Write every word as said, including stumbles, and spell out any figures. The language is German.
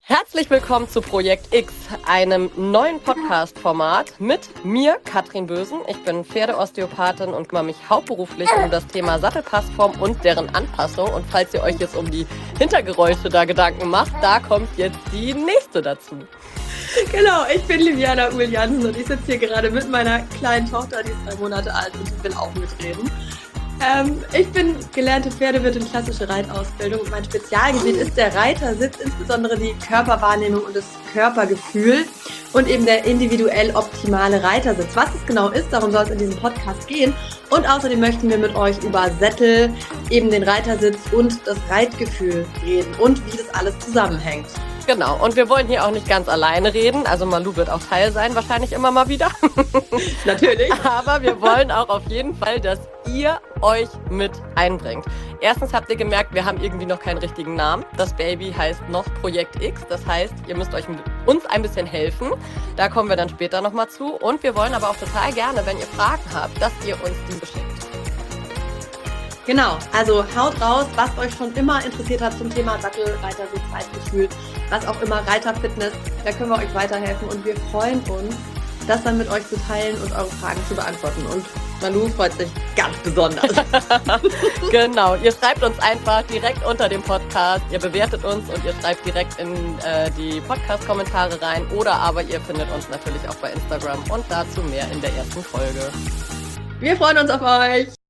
Herzlich willkommen zu Projekt X, einem neuen Podcast-Format mit mir, Katrin Bösen. Ich bin Pferdeosteopathin und kümmere mich hauptberuflich um das Thema Sattelpassform und deren Anpassung. Und falls ihr euch jetzt um die Hintergeräusche da Gedanken macht, da kommt jetzt die nächste dazu. Genau, ich bin Liviana Uhl-Jansen und ich sitze hier gerade mit meiner kleinen Tochter, die ist drei Monate alt und ich will auch mitreden. Ähm, ich bin gelernte Pferdewirtin, klassische Reitausbildung. Mein Spezialgebiet ist der Reitersitz, insbesondere die Körperwahrnehmung und das Körpergefühl und eben der individuell optimale Reitersitz. Was es genau ist, darum soll es in diesem Podcast gehen. Und außerdem möchten wir mit euch über Sättel, eben den Reitersitz und das Reitgefühl reden und wie das alles zusammenhängt. Genau, und wir wollen hier auch nicht ganz alleine reden. Also Malu wird auch Teil sein, wahrscheinlich immer mal wieder. Natürlich. Aber wir wollen auch auf jeden Fall, dass ihr euch mit einbringt. Erstens habt ihr gemerkt, wir haben irgendwie noch keinen richtigen Namen. Das Baby heißt noch Projekt X. Das heißt, ihr müsst euch mit uns ein bisschen helfen. Da kommen wir dann später nochmal zu. Und wir wollen aber auch total gerne, wenn ihr Fragen habt, dass ihr uns die beschickt. Genau, also haut raus, was euch schon immer interessiert hat zum Thema Sattel, Reitersitz, Reitgefühl, was auch immer, Reiterfitness, da können wir euch weiterhelfen und wir freuen uns, das dann mit euch zu teilen und eure Fragen zu beantworten. Und Malu freut sich ganz besonders. Genau, ihr schreibt uns einfach direkt unter dem Podcast, ihr bewertet uns und ihr schreibt direkt in äh, die Podcast-Kommentare rein oder aber ihr findet uns natürlich auch bei Instagram und dazu mehr in der ersten Folge. Wir freuen uns auf euch!